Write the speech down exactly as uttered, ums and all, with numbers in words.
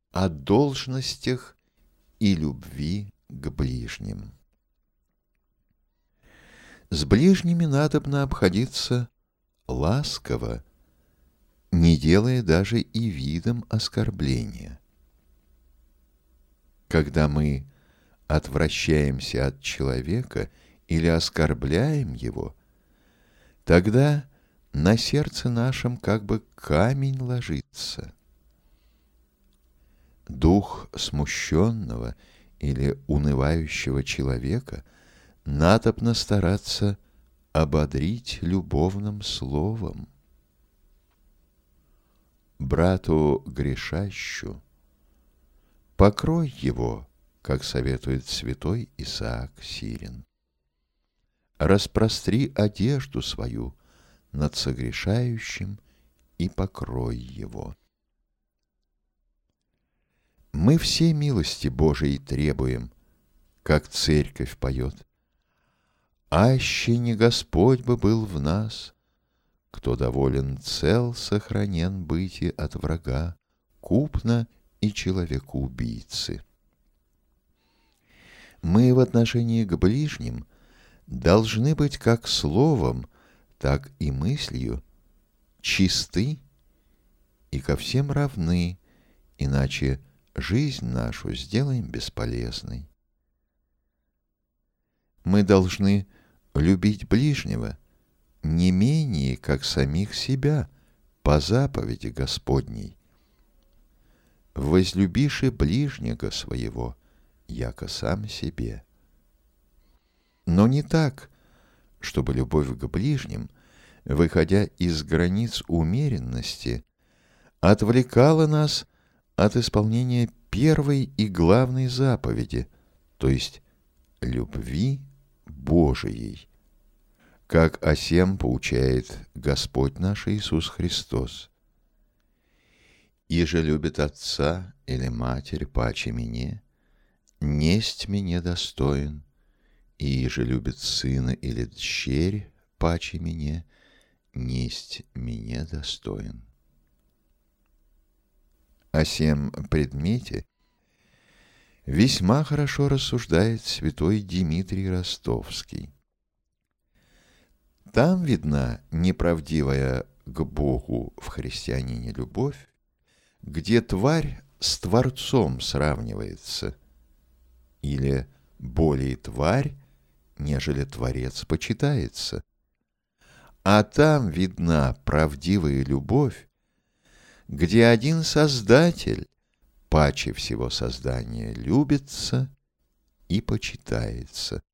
о должностях и любви к ближним. С ближними надобно обходиться ласково, не делая даже и видом оскорбления. Когда мы отвращаемся от человека или оскорбляем его, тогда на сердце нашем как бы камень ложится. Дух смущенного или унывающего человека надобно стараться ободрить любовным словом. Брату грешащу покрой его, как советует святой Исаак Сирин. Распростри одежду свою над согрешающим и покрой его. Мы все милости Божией требуем, как церковь поет. Аще не Господь бы был в нас, кто доволен цел сохранен быти от врага, купна и человека-убийцы. Мы в отношении к ближним должны быть как словом, так и мыслью чисты и ко всем равны, иначе жизнь нашу сделаем бесполезной. Мы должны любить ближнего не менее, как самих себя, по заповеди Господней. Возлюбиши ближнего своего, яко сам себе. Но не так, чтобы любовь к ближним, выходя из границ умеренности, отвлекала нас от исполнения первой и главной заповеди, то есть любви Божией, как о сем поучает Господь наш Иисус Христос. «Иже любит отца или матерь паче мне, несть мне достоин, и иже любит сына или дщерь паче мне, несть мне достоин». О сем предмете весьма хорошо рассуждает святой Димитрий Ростовский. Там видна неправдивая к Богу в христианине любовь, где тварь с Творцом сравнивается, или более тварь, нежели Творец почитается. А там видна правдивая любовь, где один Создатель паче всего создания любится и почитается.